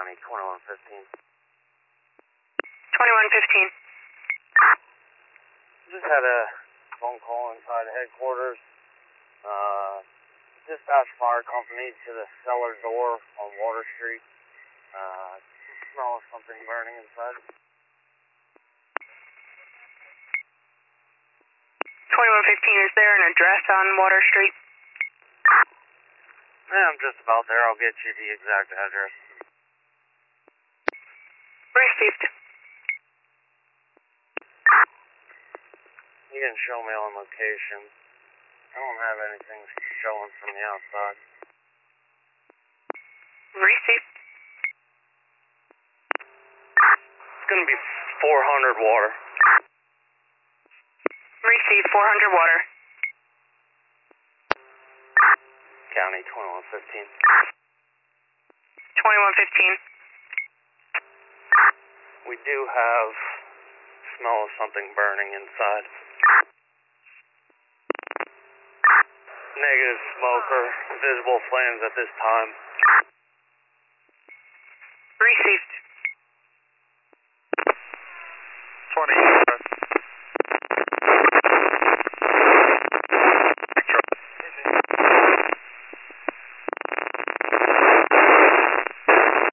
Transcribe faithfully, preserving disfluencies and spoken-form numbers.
County, twenty-one fifteen. twenty-one fifteen. Just had a phone call inside headquarters. Uh, dispatch fire company to the cellar door on Water Street. Uh, smell of something burning inside. twenty-one fifteen, is there an address on Water Street? Yeah, I'm just about there. I'll get you the exact address. Received. You can show me on location. I don't have anything showing from the outside. Received. It's gonna be four hundred water. Received, four hundred water. County, twenty-one fifteen. twenty-one fifteen. We do have smell of something burning inside. Negative smoke or visible flames at this time.